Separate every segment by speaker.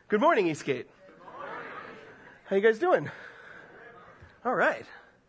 Speaker 1: Good morning, Eastgate. How you guys doing? All right.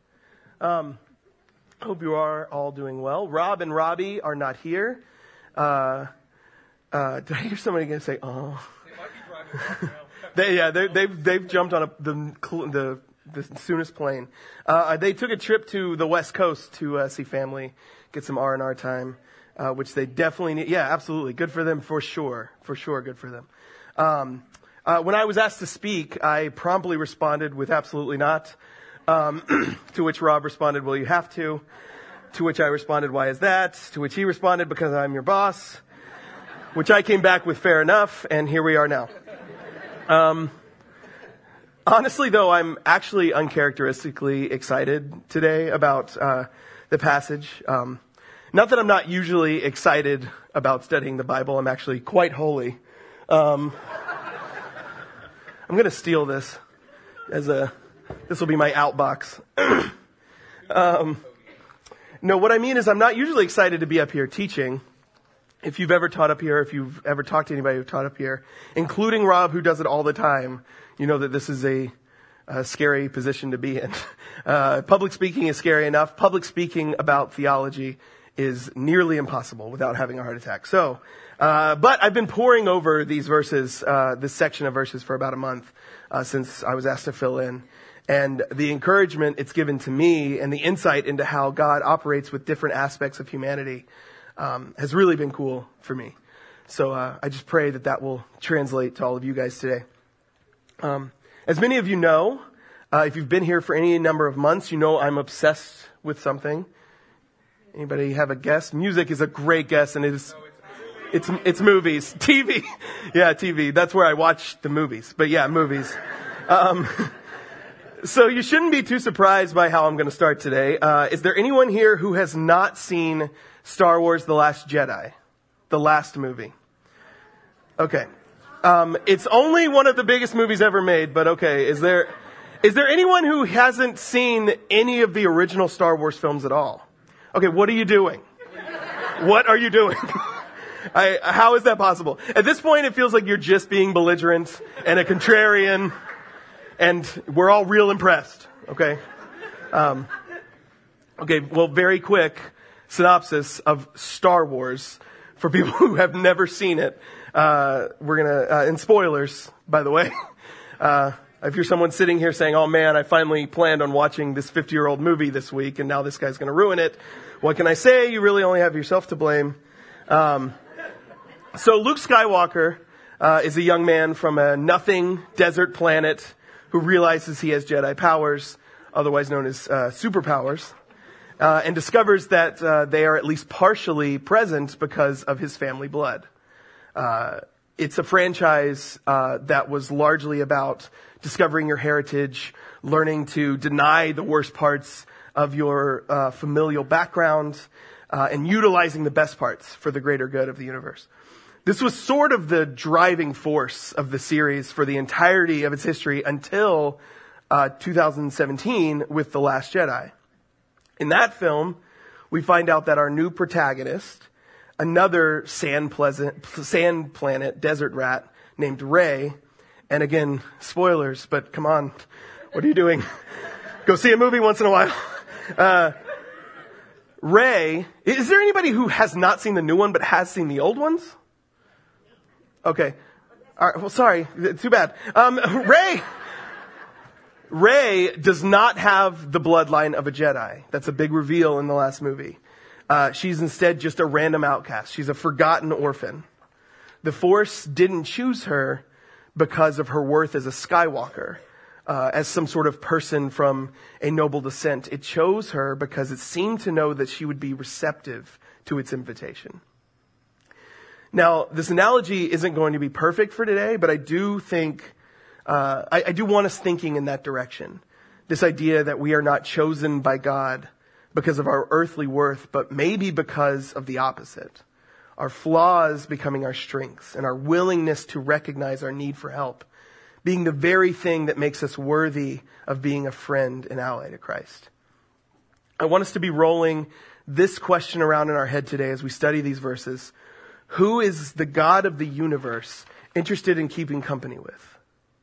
Speaker 1: Hope you are all doing well. Rob and Robbie are not here. Did I hear somebody going to say, "Oh"? They might be driving. They've jumped on the soonest plane. They took a trip to the West Coast to see family, get some R&R time, which they definitely need. Yeah, absolutely. Good for them, for sure. For sure, good for them. When I was asked to speak, I promptly responded with absolutely not, to which Rob responded, "Well, you have to which I responded, "Why is that?" To which he responded, "Because I'm your boss," which I came back with, "Fair enough," and here we are now. Honestly, though, I'm actually uncharacteristically excited today about the passage. Not that I'm not usually excited about studying the Bible. I'm actually quite holy. I'm going to steal this this will be my outbox. No, what I mean is I'm not usually excited to be up here teaching. If you've ever taught up here, if you've ever talked to anybody who taught up here, including Rob, who does it all the time, you know that this is a scary position to be in. Public speaking is scary enough. Public speaking about theology is nearly impossible without having a heart attack. So, but I've been poring over these verses, this section of verses for about a month, since I was asked to fill in. And the encouragement it's given to me and the insight into how God operates with different aspects of humanity, has really been cool for me. So, I just pray that will translate to all of you guys today. As many of you know, if you've been here for any number of months, you know I'm obsessed with something. Anybody have a guess? Music is a great guess, and it's movies. TV. Yeah, TV. That's where I watch the movies. But yeah, movies. So you shouldn't be too surprised by how I'm going to start today. Is there anyone here who has not seen Star Wars: The Last Jedi? The last movie. Okay. It's only one of the biggest movies ever made, but okay. Is there anyone who hasn't seen any of the original Star Wars films at all? Okay, what are you doing? What are you doing? How is that possible? At this point, it feels like you're just being belligerent and a contrarian, and we're all real impressed, okay? Okay, well, very quick synopsis of Star Wars for people who have never seen it. We're gonna, and spoilers, by the way. If you're someone sitting here saying, "Oh man, I finally planned on watching this 50-year-old movie this week, and now this guy's going to ruin it," what can I say? You really only have yourself to blame. So Luke Skywalker is a young man from a nothing desert planet who realizes he has Jedi powers, otherwise known as superpowers, and discovers that they are at least partially present because of his family blood. It's a franchise that was largely about discovering your heritage, learning to deny the worst parts of your familial background, and utilizing the best parts for the greater good of the universe. This was sort of the driving force of the series for the entirety of its history until 2017 with The Last Jedi. In that film, we find out that our new protagonist, another sand planet desert rat named Rey, and again, spoilers, but come on, what are you doing? Go see a movie once in a while. Rey, is there anybody who has not seen the new one but has seen the old ones? Okay. All right, well, sorry, too bad. Rey does not have the bloodline of a Jedi. That's a big reveal in the last movie. She's instead just a random outcast. She's a forgotten orphan. The Force didn't choose her because of her worth as a Skywalker, as some sort of person from a noble descent. It chose her because it seemed to know that she would be receptive to its invitation. Now, this analogy isn't going to be perfect for today, but I do think, I do want us thinking in that direction. This idea that we are not chosen by God because of our earthly worth, but maybe because of the opposite. Our flaws becoming our strengths, and our willingness to recognize our need for help being the very thing that makes us worthy of being a friend and ally to Christ. I want us to be rolling this question around in our head today as we study these verses. Who is the God of the universe interested in keeping company with?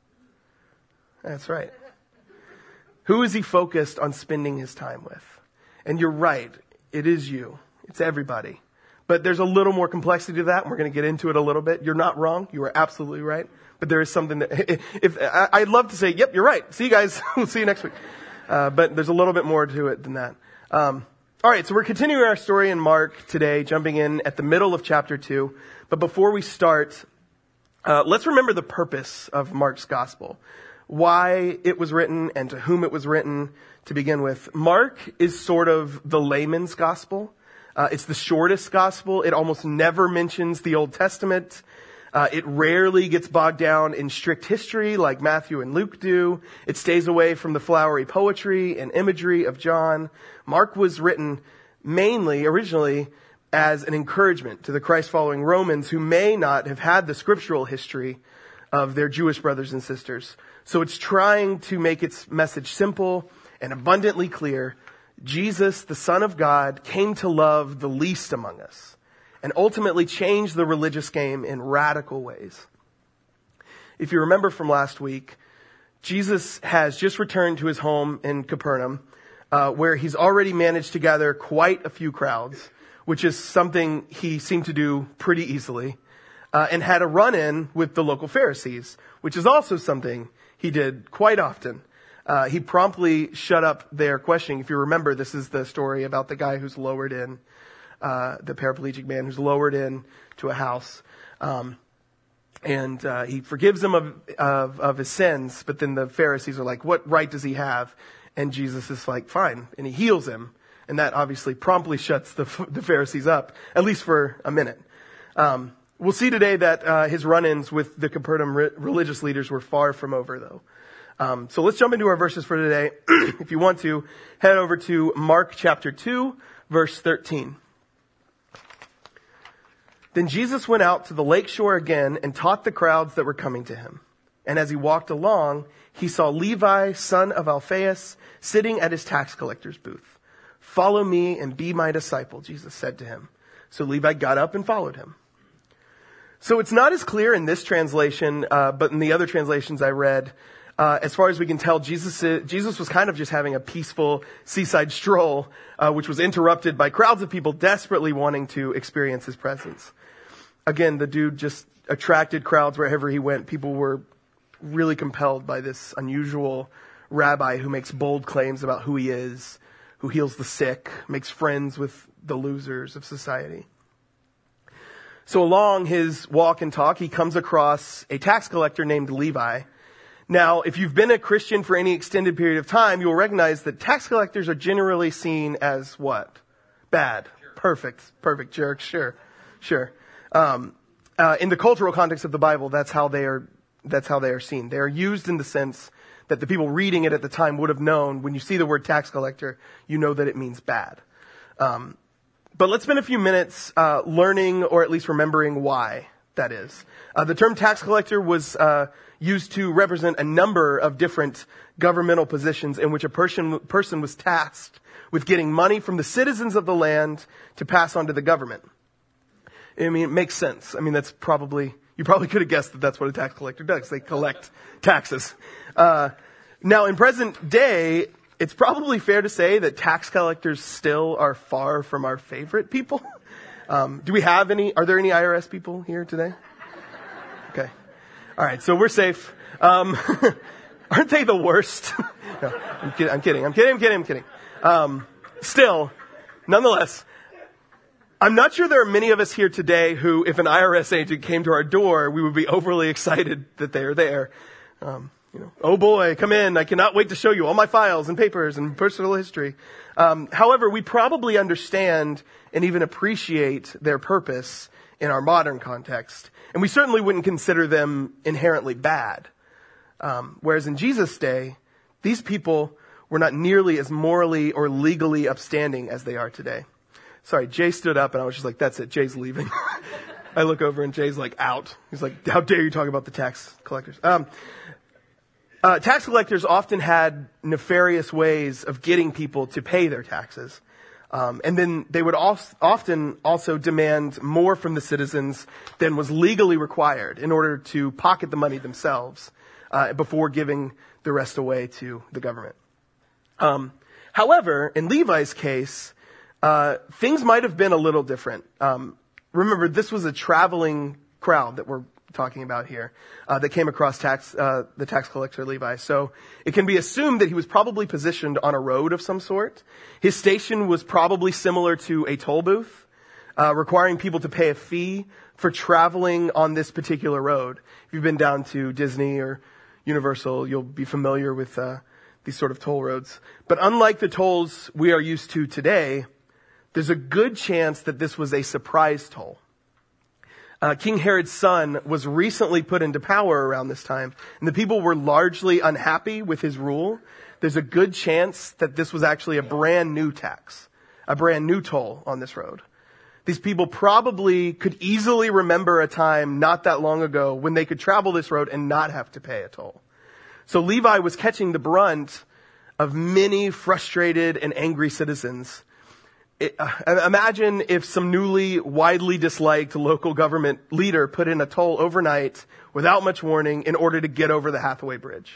Speaker 1: That's right. Who is he focused on spending his time with? And you're right. It is you. It's everybody. But there's a little more complexity to that, and we're going to get into it a little bit. You're not wrong. You are absolutely right. But there is something that, I'd love to say, yep, you're right. See you guys. We'll see you next week. But there's a little bit more to it than that. All right, so we're continuing our story in Mark today, jumping in at the middle of chapter 2. But before we start, let's remember the purpose of Mark's gospel. Why it was written and to whom it was written to begin with. Mark is sort of the layman's gospel. It's the shortest gospel. It almost never mentions the Old Testament. It rarely gets bogged down in strict history like Matthew and Luke do. It stays away from the flowery poetry and imagery of John. Mark was written originally, as an encouragement to the Christ-following Romans who may not have had the scriptural history of their Jewish brothers and sisters. So it's trying to make its message simple and abundantly clear. Jesus, the Son of God, came to love the least among us and ultimately change the religious game in radical ways. If you remember from last week, Jesus has just returned to his home in Capernaum, where he's already managed to gather quite a few crowds, which is something he seemed to do pretty easily, and had a run-in with the local Pharisees, which is also something he did quite often. He promptly shut up their questioning. If you remember, this is the story about the guy who's lowered in, the paraplegic man who's lowered in to a house. And he forgives him of his sins, but then the Pharisees are like, what right does he have? And Jesus is like, fine. And he heals him. And that obviously promptly shuts the Pharisees up, at least for a minute. We'll see today that his run-ins with the Capernaum religious leaders were far from over, though. So let's jump into our verses for today. If you want to, head over to Mark chapter 2, verse 13. Then Jesus went out to the lake shore again and taught the crowds that were coming to him. And as he walked along, he saw Levi, son of Alphaeus, sitting at his tax collector's booth. Follow me and be my disciple, Jesus said to him. So Levi got up and followed him. So it's not as clear in this translation, but in the other translations I read, as far as we can tell, Jesus was kind of just having a peaceful seaside stroll, which was interrupted by crowds of people desperately wanting to experience his presence. Again, the dude just attracted crowds wherever he went. People were really compelled by this unusual rabbi who makes bold claims about who he is, who heals the sick, makes friends with the losers of society. So along his walk and talk, he comes across a tax collector named Levi. Now, if you've been a Christian for any extended period of time, you'll recognize that tax collectors are generally seen as what? Bad. Perfect, jerks. Sure. In the cultural context of the Bible, that's how they are seen. They are used in the sense that the people reading it at the time would have known. When you see the word tax collector, you know that it means bad. But let's spend a few minutes learning, or at least remembering, why that is. The term tax collector was used to represent a number of different governmental positions in which a person was tasked with getting money from the citizens of the land to pass on to the government. I mean, it makes sense. I mean, you probably could have guessed that that's what a tax collector does. They collect taxes. Now, in present day, it's probably fair to say that tax collectors still are far from our favorite people. Are there any IRS people here today? Okay. All right. So we're safe. Aren't they the worst? No, I'm kidding. Still, nonetheless, I'm not sure there are many of us here today who, if an IRS agent came to our door, we would be overly excited that they are there. Oh boy, come in. I cannot wait to show you all my files and papers and personal history. However, we probably understand and even appreciate their purpose in our modern context. And we certainly wouldn't consider them inherently bad. Whereas in Jesus' day, these people were not nearly as morally or legally upstanding as they are today. Sorry, Jay stood up and I was just like, that's it, Jay's leaving. I look over and Jay's like out. He's like, how dare you talk about the tax collectors? Tax collectors often had nefarious ways of getting people to pay their taxes. And then they would often also demand more from the citizens than was legally required in order to pocket the money themselves before giving the rest away to the government. However, in Levi's case, things might have been a little different. Remember, this was a traveling crowd that we're talking about here that came across the tax collector Levi. So it can be assumed that he was probably positioned on a road of some sort. His station was probably similar to a toll booth, requiring people to pay a fee for traveling on this particular road. If you've been down to Disney or Universal, you'll be familiar with these sort of toll roads. But unlike the tolls we are used to today, there's a good chance that this was a surprise toll. King Herod's son was recently put into power around this time, and the people were largely unhappy with his rule. There's a good chance that this was actually a brand new tax, a brand new toll on this road. These people probably could easily remember a time not that long ago when they could travel this road and not have to pay a toll. So Levi was catching the brunt of many frustrated and angry citizens. Imagine if some newly, widely disliked local government leader put in a toll overnight without much warning in order to get over the Hathaway Bridge.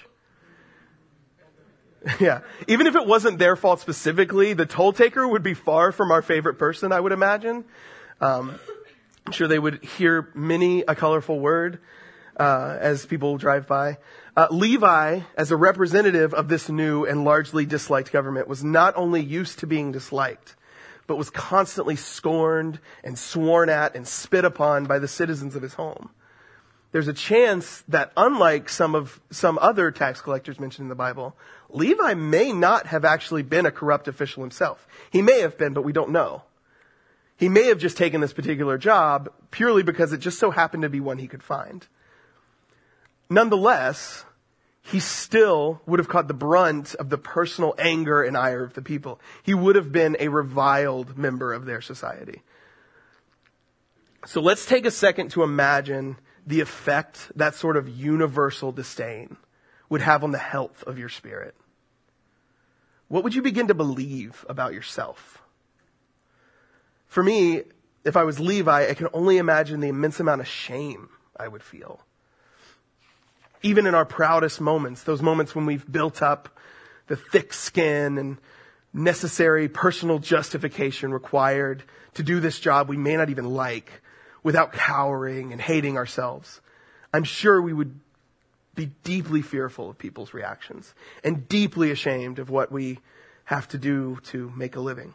Speaker 1: Yeah. Even if it wasn't their fault specifically, the toll taker would be far from our favorite person, I would imagine. I'm sure they would hear many a colorful word as people drive by. Levi, as a representative of this new and largely disliked government, was not only used to being disliked, but was constantly scorned and sworn at and spit upon by the citizens of his home. There's a chance that unlike some other tax collectors mentioned in the Bible, Levi may not have actually been a corrupt official himself. He may have been, but we don't know. He may have just taken this particular job purely because it just so happened to be one he could find. Nonetheless, he still would have caught the brunt of the personal anger and ire of the people. He would have been a reviled member of their society. So let's take a second to imagine the effect that sort of universal disdain would have on the health of your spirit. What would you begin to believe about yourself? For me, if I was Levi, I can only imagine the immense amount of shame I would feel. Even in our proudest moments, those moments when we've built up the thick skin and necessary personal justification required to do this job we may not even like without cowering and hating ourselves, I'm sure we would be deeply fearful of people's reactions and deeply ashamed of what we have to do to make a living.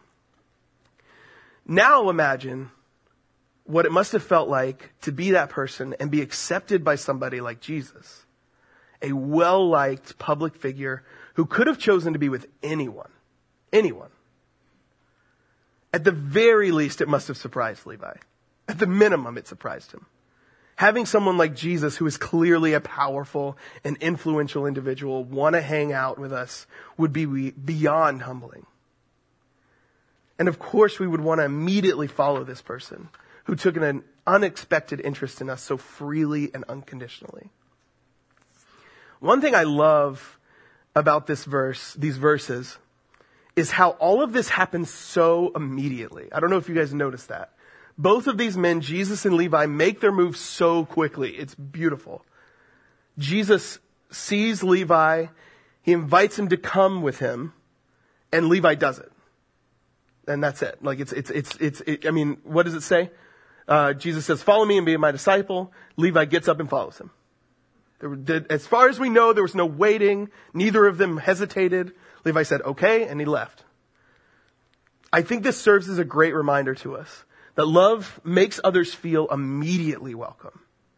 Speaker 1: Now imagine what it must have felt like to be that person and be accepted by somebody like Jesus. A well-liked public figure who could have chosen to be with anyone. Anyone. At the very least, it must have surprised Levi. At the minimum, it surprised him. Having someone like Jesus, who is clearly a powerful and influential individual, want to hang out with us would be beyond humbling. And of course, we would want to immediately follow this person who took an unexpected interest in us so freely and unconditionally. One thing I love about these verses, is how all of this happens so immediately. I don't know if you guys noticed that. Both of these men, Jesus and Levi, make their move so quickly. It's beautiful. Jesus sees Levi, he invites him to come with him, and Levi does it. And that's it. Like I mean, what does it say? Jesus says, "Follow me and be my disciple." Levi gets up and follows him. As far as we know, there was no waiting. Neither of them hesitated. Levi said, "Okay," and he left. I think this serves as a great reminder to us that love makes others feel immediately welcome.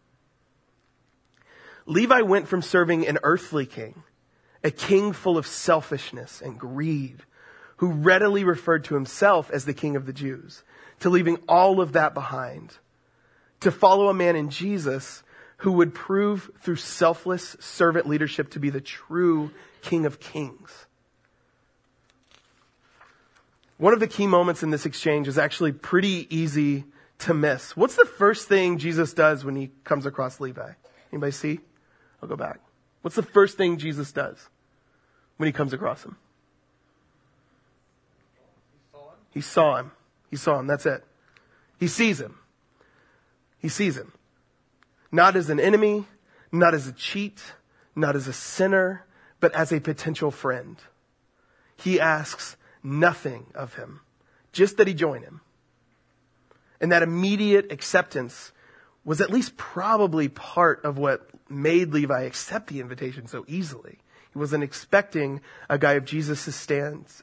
Speaker 1: Levi went from serving an earthly king, a king full of selfishness and greed, who readily referred to himself as the King of the Jews, to leaving all of that behind, to follow a man in Jesus who would prove through selfless servant leadership to be the true King of Kings. One of the key moments in this exchange is actually pretty easy to miss. What's the first thing Jesus does when he comes across Levi? Anybody see? I'll go back. What's the first thing Jesus does when he comes across him? He saw him. He saw him. That's it. He sees him. He sees him. Not as an enemy, not as a cheat, not as a sinner, but as a potential friend. He asks nothing of him, just that he join him. And that immediate acceptance was at least probably part of what made Levi accept the invitation so easily. He wasn't expecting a guy of Jesus' stance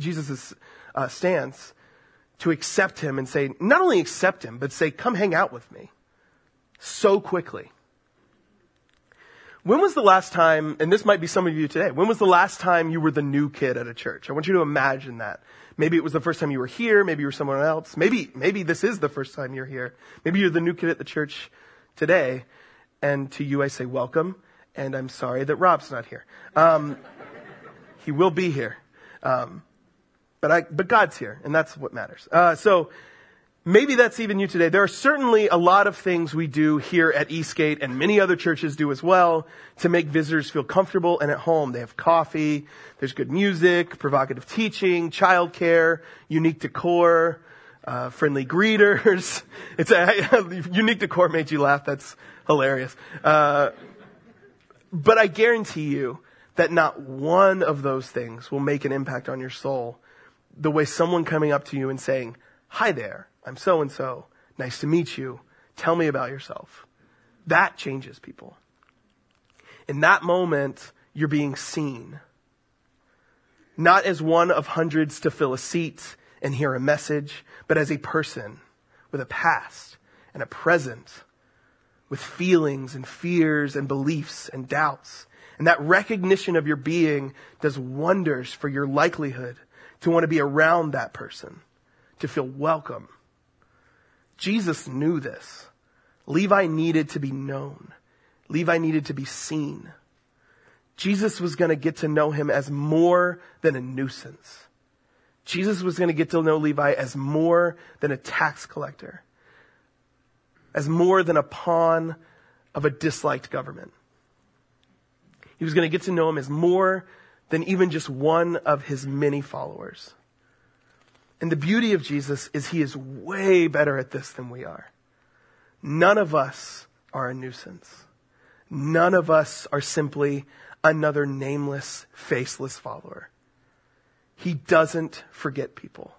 Speaker 1: to accept him and say, not only accept him, but say, come hang out with me so quickly. When was the last time, and this might be some of you today, when was the last time you were the new kid at a church? I want you to imagine that. Maybe it was the first time you were here. Maybe you were someone else. Maybe this is the first time you're here. Maybe you're the new kid at the church today. And to you, I say welcome. And I'm sorry that Rob's not here. He will be here. But God's here, and that's what matters. So maybe that's even you today. There are certainly a lot of things we do here at Eastgate, and many other churches do as well, to make visitors feel comfortable and at home. They have coffee, there's good music, provocative teaching, childcare, unique decor, friendly greeters. Unique decor made you laugh. That's hilarious. But I guarantee you that not one of those things will make an impact on your soul the way someone coming up to you and saying, hi there, I'm so-and-so. Nice to meet you. Tell me about yourself. That changes people. In that moment, you're being seen. Not as one of hundreds to fill a seat and hear a message, but as a person with a past and a present, with feelings and fears and beliefs and doubts. And that recognition of your being does wonders for your likelihood to want to be around that person, to feel welcome. Jesus knew this. Levi needed to be known. Levi needed to be seen. Jesus was going to get to know him as more than a nuisance. Jesus was going to get to know Levi as more than a tax collector, as more than a pawn of a disliked government. He was going to get to know him as more than even just one of his many followers. And the beauty of Jesus is he is way better at this than we are. None of us are a nuisance. None of us are simply another nameless, faceless follower. He doesn't forget people.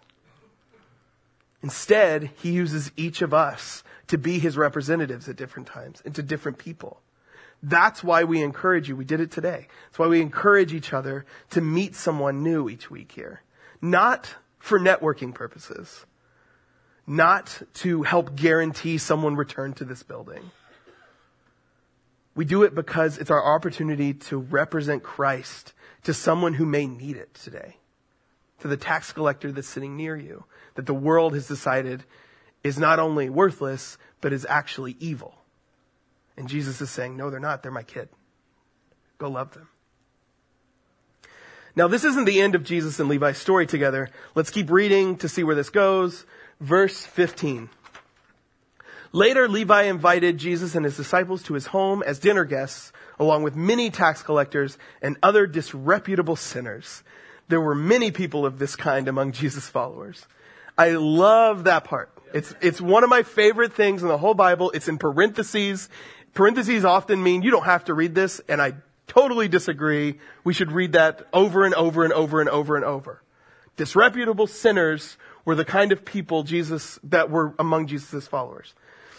Speaker 1: Instead, he uses each of us to be his representatives at different times and to different people. That's why we encourage you. We did it today. That's why we encourage each other to meet someone new each week here. Not for networking purposes. Not to help guarantee someone return to this building. We do it because it's our opportunity to represent Christ to someone who may need it today. To the tax collector that's sitting near you. That the world has decided is not only worthless, but is actually evil. And Jesus is saying, no, they're not. They're my kid. Go love them. Now, this isn't the end of Jesus and Levi's story together. Let's keep reading to see where this goes. Verse 15. Later, Levi invited Jesus and his disciples to his home as dinner guests, along with many tax collectors and other disreputable sinners. There were many people of this kind among Jesus' followers. I love that part. It's one of my favorite things in the whole Bible. It's in parentheses. Parentheses often mean you don't have to read this, and I totally disagree. We should read that over and over and over and over and over. Disreputable sinners were the kind of people that were among Jesus' followers.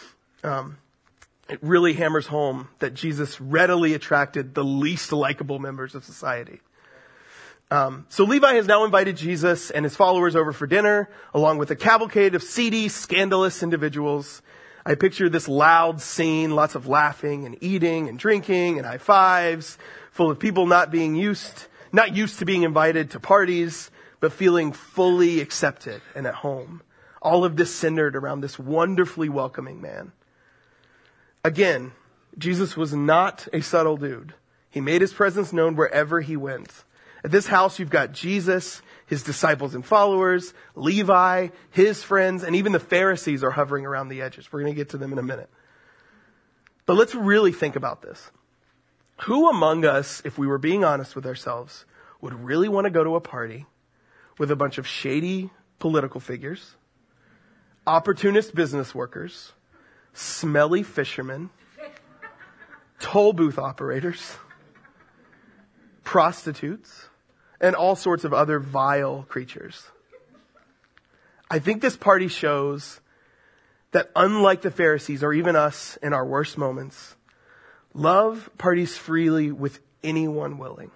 Speaker 1: It really hammers home that Jesus readily attracted the least likable members of society. So Levi has now invited Jesus and his followers over for dinner, along with a cavalcade of seedy, scandalous individuals. I picture this loud scene, lots of laughing and eating and drinking and high fives, full of people not used to being invited to parties, but feeling fully accepted and at home. All of this centered around this wonderfully welcoming man. Again, Jesus was not a subtle dude. He made his presence known wherever he went. At this house, you've got Jesus, his disciples and followers, Levi, his friends, and even the Pharisees are hovering around the edges. We're going to get to them in a minute. But let's really think about this. Who among us, if we were being honest with ourselves, would really want to go to a party with a bunch of shady political figures, opportunist business workers, smelly fishermen, toll booth operators, prostitutes, and all sorts of other vile creatures. I think this party shows that unlike the Pharisees or even us in our worst moments, love parties freely with anyone willing.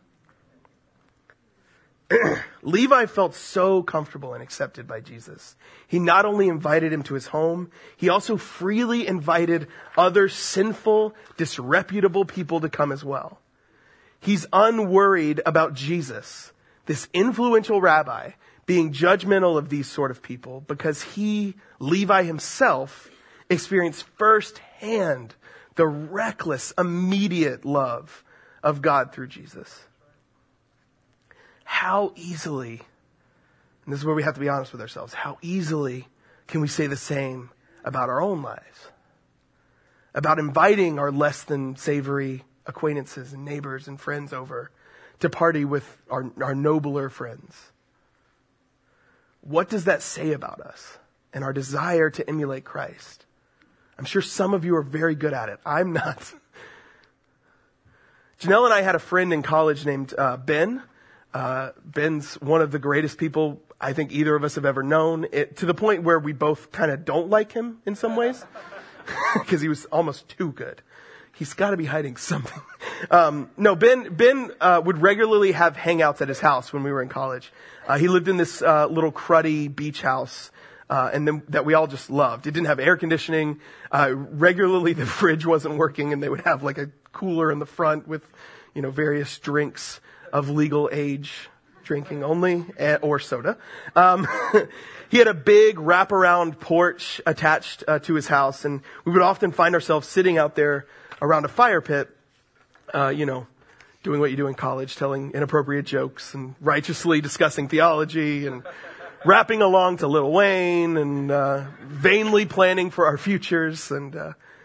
Speaker 1: Levi felt so comfortable and accepted by Jesus. He not only invited him to his home, he also freely invited other sinful, disreputable people to come as well. He's unworried about Jesus, this influential rabbi, being judgmental of these sort of people because he, Levi himself, experienced firsthand the reckless, immediate love of God through Jesus. How easily, and this is where we have to be honest with ourselves, how easily can we say the same about our own lives? About inviting our less than savory acquaintances and neighbors and friends over to party with our nobler friends. What does that say about us and our desire to emulate Christ? I'm sure some of you are very good at it. I'm not. Janelle and I had a friend in college named Ben. Ben's one of the greatest people I think either of us have ever known, to the point where we both kind of don't like him in some ways because he was almost too good. He's got to be hiding something. No, Ben would regularly have hangouts at his house when we were in college. He lived in this little cruddy beach house, and then that we all just loved. It didn't have air conditioning. Regularly, the fridge wasn't working, and they would have like a cooler in the front with, various drinks of legal age, drinking only, or soda. He had a big wraparound porch attached to his house, and we would often find ourselves sitting out there around a fire pit, doing what you do in college, telling inappropriate jokes and righteously discussing theology and rapping along to Lil Wayne and vainly planning for our futures. And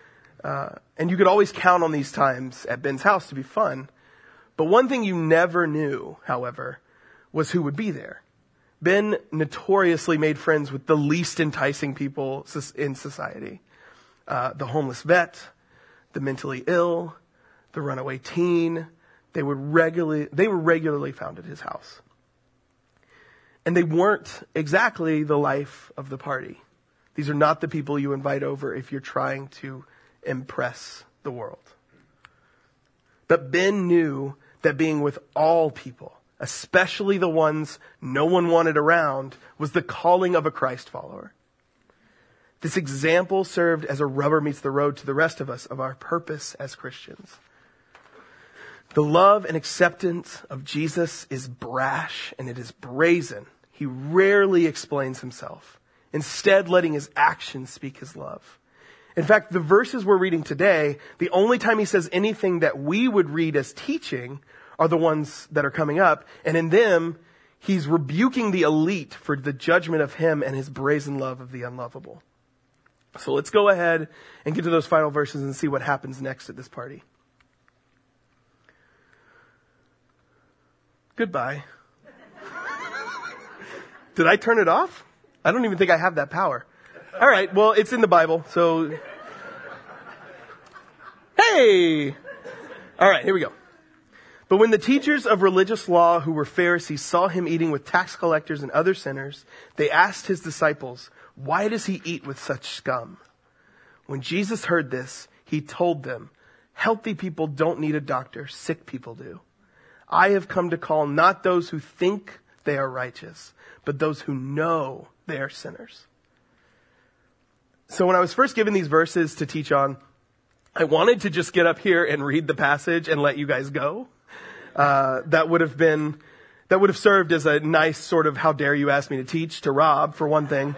Speaker 1: you could always count on these times at Ben's house to be fun. But one thing you never knew, however, was who would be there. Ben notoriously made friends with the least enticing people in society. The homeless vet, the mentally ill, the runaway teen. They were regularly found at his house. And they weren't exactly the life of the party. These are not the people you invite over if you're trying to impress the world. But Ben knew that being with all people, especially the ones no one wanted around, was the calling of a Christ follower. This example served as a rubber meets the road to the rest of us of our purpose as Christians. The love and acceptance of Jesus is brash and it is brazen. He rarely explains himself, instead letting his actions speak his love. In fact, the verses we're reading today, the only time he says anything that we would read as teaching are the ones that are coming up. And in them, he's rebuking the elite for the judgment of him and his brazen love of the unlovable. So let's go ahead and get to those final verses and see what happens next at this party. Goodbye. Did I turn it off? I don't even think I have that power. All right, well, it's in the Bible, so... Hey! All right, here we go. But when the teachers of religious law who were Pharisees saw him eating with tax collectors and other sinners, they asked his disciples, "Why does he eat with such scum?" When Jesus heard this, he told them, "Healthy people don't need a doctor, sick people do. I have come to call not those who think they are righteous, but those who know they are sinners." So when I was first given these verses to teach on, I wanted to just get up here and read the passage and let you guys go. That would have served as a nice sort of how dare you ask me to teach to Rob, for one thing.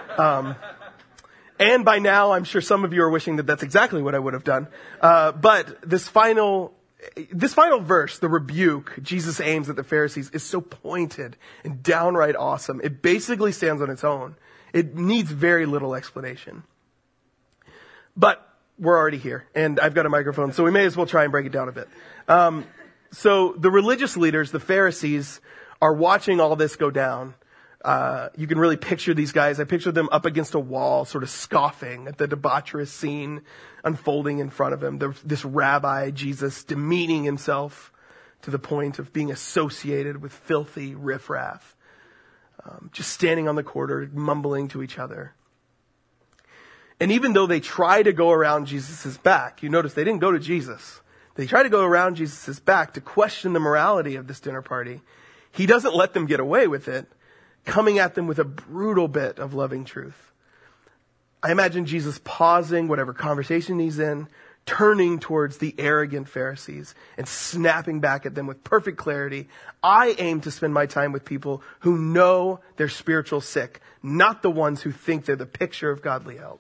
Speaker 1: And by now, I'm sure some of you are wishing that that's exactly what I would have done. But this final verse, the rebuke Jesus aims at the Pharisees, is so pointed and downright awesome. It basically stands on its own. It needs very little explanation. But we're already here, and I've got a microphone, so we may as well try and break it down a bit. So the religious leaders, the Pharisees, are watching all this go down. You can really picture these guys. I picture them up against a wall, sort of scoffing at the debaucherous scene unfolding in front of him. This rabbi, Jesus, demeaning himself to the point of being associated with filthy riffraff. Just standing on the corner, mumbling to each other. And even though they try to go around Jesus' back, you notice they didn't go to Jesus. They try to go around Jesus' back to question the morality of this dinner party. He doesn't let them get away with it, coming at them with a brutal bit of loving truth. I imagine Jesus pausing whatever conversation he's in, turning towards the arrogant Pharisees and snapping back at them with perfect clarity. I aim to spend my time with people who know they're spiritual sick, not the ones who think they're the picture of godly health.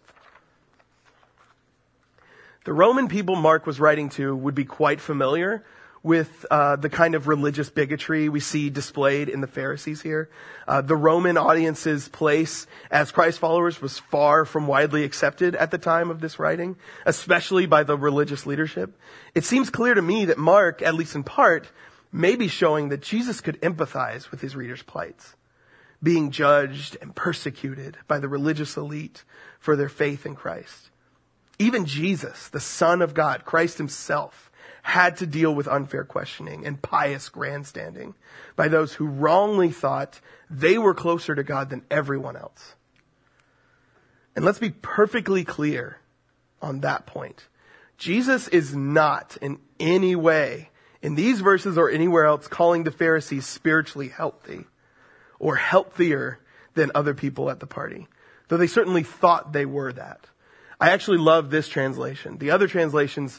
Speaker 1: The Roman people Mark was writing to would be quite familiar with the kind of religious bigotry we see displayed in the Pharisees here. The Roman audience's place as Christ followers was far from widely accepted at the time of this writing, especially by the religious leadership. It seems clear to me that Mark, at least in part, may be showing that Jesus could empathize with his readers' plights, being judged and persecuted by the religious elite for their faith in Christ. Even Jesus, the Son of God, Christ himself, had to deal with unfair questioning and pious grandstanding by those who wrongly thought they were closer to God than everyone else. And let's be perfectly clear on that point. Jesus is not in any way, in these verses or anywhere else, calling the Pharisees spiritually healthy or healthier than other people at the party, though they certainly thought they were that. I actually love this translation. The other translations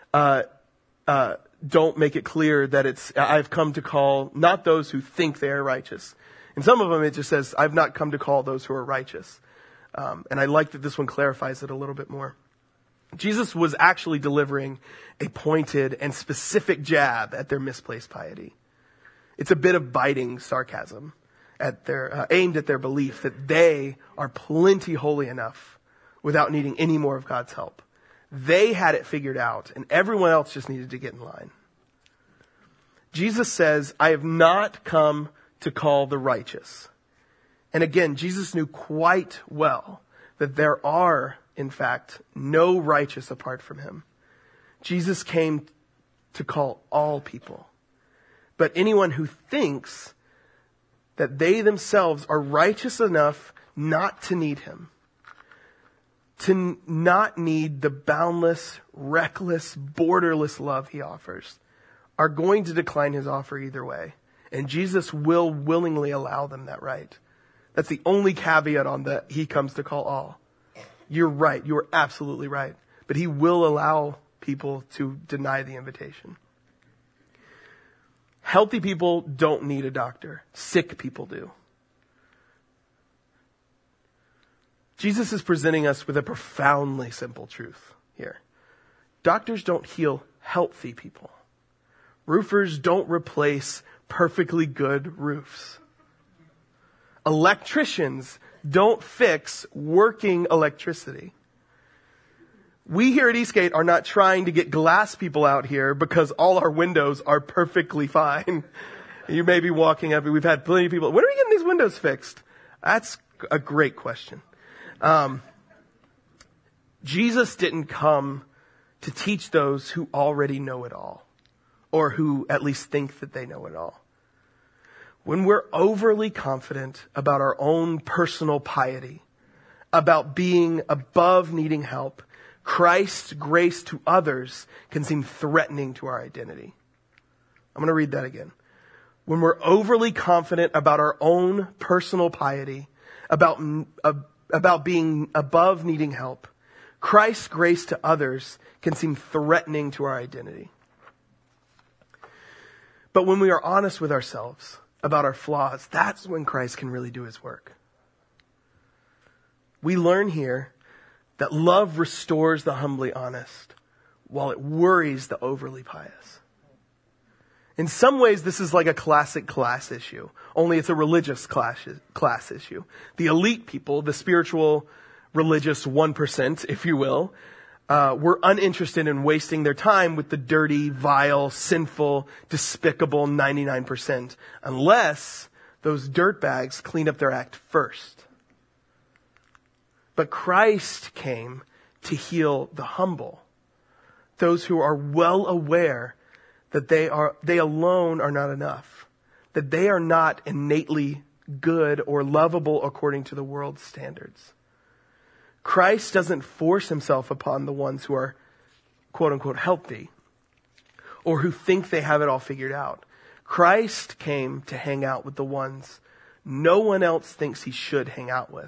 Speaker 1: don't make it clear that it's, I've come to call not those who think they are righteous. In some of them it just says, I've not come to call those who are righteous. And I like that this one clarifies it a little bit more. Jesus was actually delivering a pointed and specific jab at their misplaced piety. It's a bit of biting sarcasm at their, aimed at their belief that they are plenty holy enough without needing any more of God's help. They had it figured out, and everyone else just needed to get in line. Jesus says, I have not come to call the righteous. And again, Jesus knew quite well that there are, in fact, no righteous apart from him. Jesus came to call all people. But anyone who thinks that they themselves are righteous enough not to need him, to not need the boundless, reckless, borderless love he offers, are going to decline his offer either way. And Jesus will willingly allow them that right. That's the only caveat on that he comes to call all. You're right. You're absolutely right. But he will allow people to deny the invitation. Healthy people don't need a doctor. Sick people do. Jesus is presenting us with a profoundly simple truth here. Doctors don't heal healthy people. Roofers don't replace perfectly good roofs. Electricians don't fix working electricity. We here at Eastgate are not trying to get glass people out here because all our windows are perfectly fine. You may be walking up, and we've had plenty of people, when are we getting these windows fixed? That's a great question. Jesus didn't come to teach those who already know it all, or who at least think that they know it all. When we're overly confident about our own personal piety, about being above needing help, Christ's grace to others can seem threatening to our identity. I'm going to read that again. When we're overly confident about our own personal piety, about being above needing help, Christ's grace to others can seem threatening to our identity. But when we are honest with ourselves about our flaws, that's when Christ can really do his work. We learn here that love restores the humbly honest, while it worries the overly pious. In some ways, this is like a classic class issue, only it's a religious class issue. The elite people, the spiritual, religious 1%, if you will, were uninterested in wasting their time with the dirty, vile, sinful, despicable 99%, unless those dirtbags clean up their act first. But Christ came to heal the humble, those who are well aware that they alone are not enough, that they are not innately good or lovable according to the world's standards. Christ doesn't force himself upon the ones who are quote unquote healthy or who think they have it all figured out. Christ came to hang out with the ones no one else thinks he should hang out with.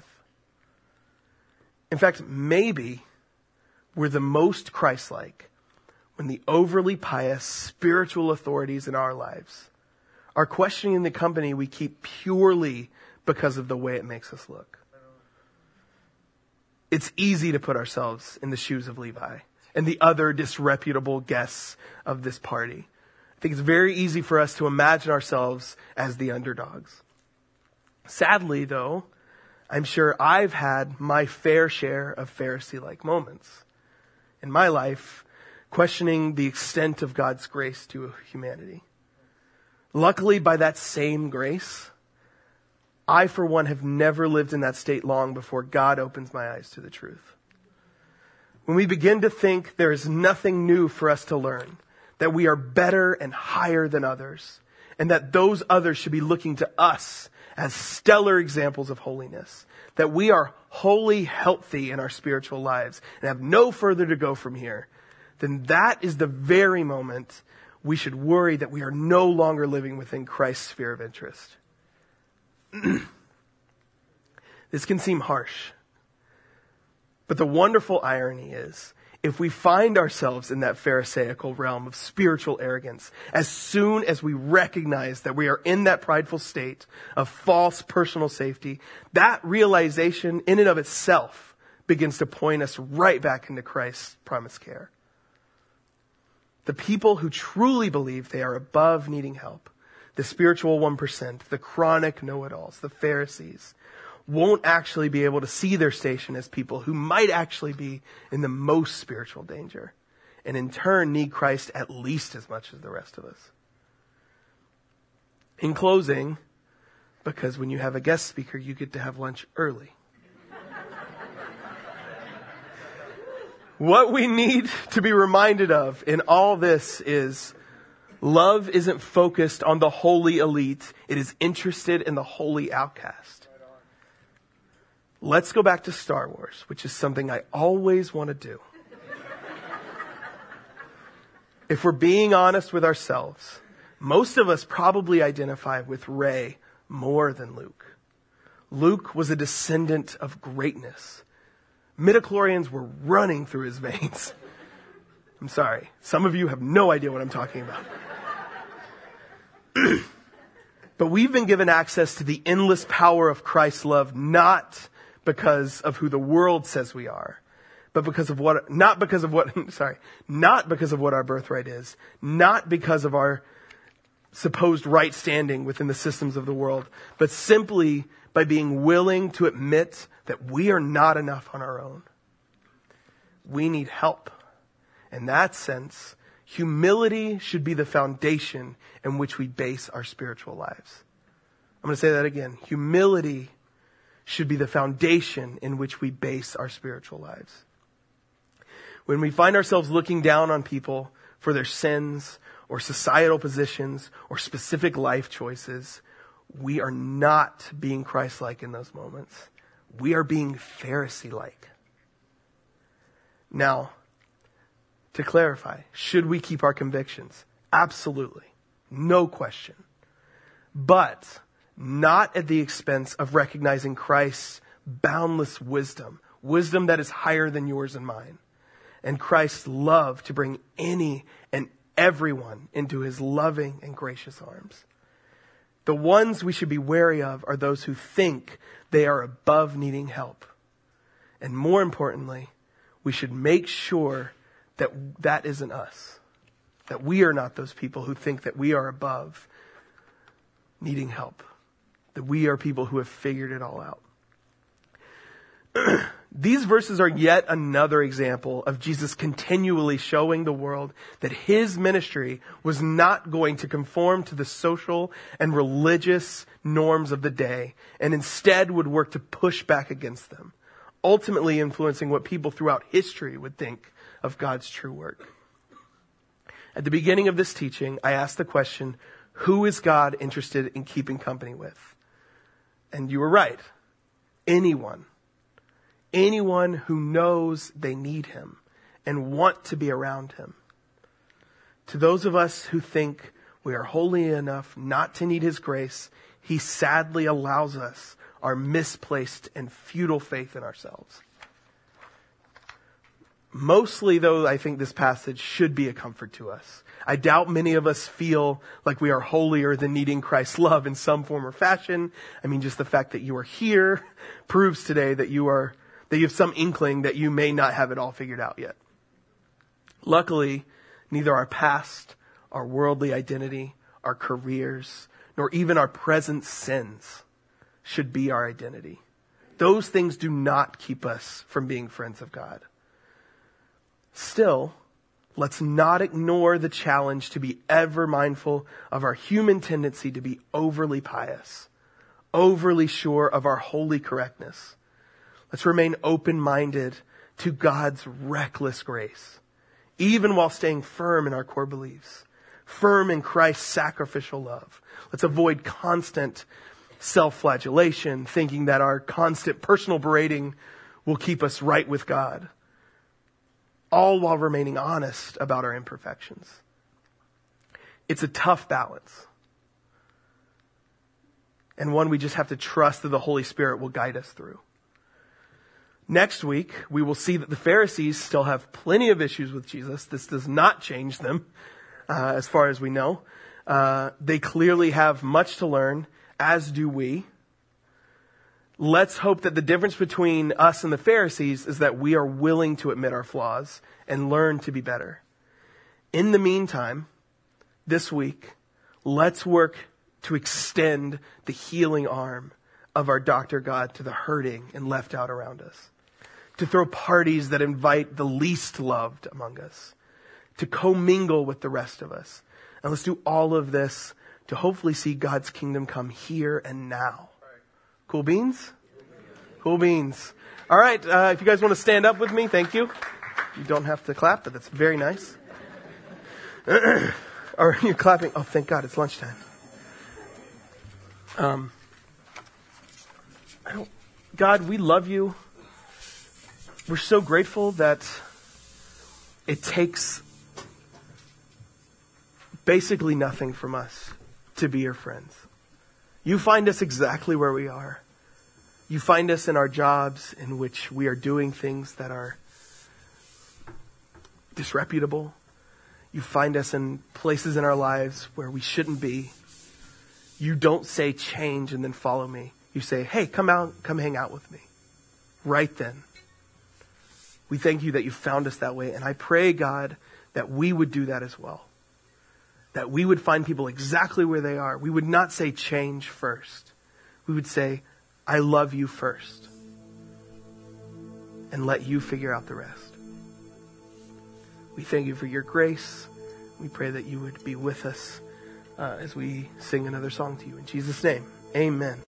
Speaker 1: In fact, maybe we're the most Christ-like when the overly pious spiritual authorities in our lives are questioning the company we keep purely because of the way it makes us look. It's easy to put ourselves in the shoes of Levi and the other disreputable guests of this party. I think it's very easy for us to imagine ourselves as the underdogs. Sadly, though, I'm sure I've had my fair share of Pharisee-like moments in my life, questioning the extent of God's grace to humanity. Luckily, by that same grace, I, for one, have never lived in that state long before God opens my eyes to the truth. When we begin to think there is nothing new for us to learn, that we are better and higher than others, and that those others should be looking to us as stellar examples of holiness, that we are wholly healthy in our spiritual lives and have no further to go from here, then that is the very moment we should worry that we are no longer living within Christ's sphere of interest. This can seem harsh, but the wonderful irony is, if we find ourselves in that Pharisaical realm of spiritual arrogance, as soon as we recognize that we are in that prideful state of false personal safety, that realization in and of itself begins to point us right back into Christ's promised care. The people who truly believe they are above needing help, the spiritual 1%, the chronic know-it-alls, the Pharisees, won't actually be able to see their station as people who might actually be in the most spiritual danger, and in turn need Christ at least as much as the rest of us. In closing, because when you have a guest speaker, you get to have lunch early. What we need to be reminded of in all this is love isn't focused on the holy elite. It is interested in the holy outcast. Let's go back to Star Wars, which is something I always want to do. If we're being honest with ourselves, most of us probably identify with Rey more than Luke. Luke was a descendant of greatness. Midichlorians were running through his veins. I'm sorry. Some of you have no idea what I'm talking about. But we've been given access to the endless power of Christ's love, not because of who the world says we are, but not because of what our birthright is, not because of our supposed right standing within the systems of the world, but simply by being willing to admit that we are not enough on our own. We need help. In that sense, humility should be the foundation in which we base our spiritual lives. I'm going to say that again. Humility should be the foundation in which we base our spiritual lives. When we find ourselves looking down on people for their sins or societal positions or specific life choices, we are not being Christ-like in those moments. We are being Pharisee-like. Now, to clarify, should we keep our convictions? Absolutely. No question. But not at the expense of recognizing Christ's boundless wisdom that is higher than yours and mine, and Christ's love to bring any and everyone into his loving and gracious arms. The ones we should be wary of are those who think they are above needing help. And more importantly, we should make sure that that isn't us. That we are not those people who think that we are above needing help. That we are people who have figured it all out. These verses are yet another example of Jesus continually showing the world that his ministry was not going to conform to the social and religious norms of the day, and instead would work to push back against them, ultimately influencing what people throughout history would think of God's true work. At the beginning of this teaching, I asked the question, who is God interested in keeping company with? And you were right. Anyone. Anyone who knows they need him and want to be around him. To those of us who think we are holy enough not to need his grace, he sadly allows us our misplaced and futile faith in ourselves. Mostly, though, I think this passage should be a comfort to us. I doubt many of us feel like we are holier than needing Christ's love in some form or fashion. I mean, just the fact that you are here proves today that you have some inkling that you may not have it all figured out yet. Luckily, neither our past, our worldly identity, our careers, nor even our present sins should be our identity. Those things do not keep us from being friends of God. Still, let's not ignore the challenge to be ever mindful of our human tendency to be overly pious, overly sure of our holy correctness. Let's remain open-minded to God's reckless grace, even while staying firm in our core beliefs, firm in Christ's sacrificial love. Let's avoid constant self-flagellation, thinking that our constant personal berating will keep us right with God, all while remaining honest about our imperfections. It's a tough balance, and one we just have to trust that the Holy Spirit will guide us through. Next week, we will see that the Pharisees still have plenty of issues with Jesus. This does not change them, as far as we know. They clearly have much to learn, as do we. Let's hope that the difference between us and the Pharisees is that we are willing to admit our flaws and learn to be better. In the meantime, this week, let's work to extend the healing arm of our Dr. God to the hurting and left out around us. To throw parties that invite the least loved among us. To commingle with the rest of us. And let's do all of this to hopefully see God's kingdom come here and now. Cool beans? Cool beans. All right, if you guys want to stand up with me, thank you. You don't have to clap, but that's very nice. Or you're clapping. Oh, thank God, it's lunchtime. God, we love you. We're so grateful that it takes basically nothing from us to be your friends. You find us exactly where we are. You find us in our jobs in which we are doing things that are disreputable. You find us in places in our lives where we shouldn't be. You don't say change and then follow me. You say, hey, come hang out with me. Right then. We thank you that you found us that way. And I pray, God, that we would do that as well. That we would find people exactly where they are. We would not say change first. We would say, I love you first. And let you figure out the rest. We thank you for your grace. We pray that you would be with us as we sing another song to you. In Jesus' name, amen.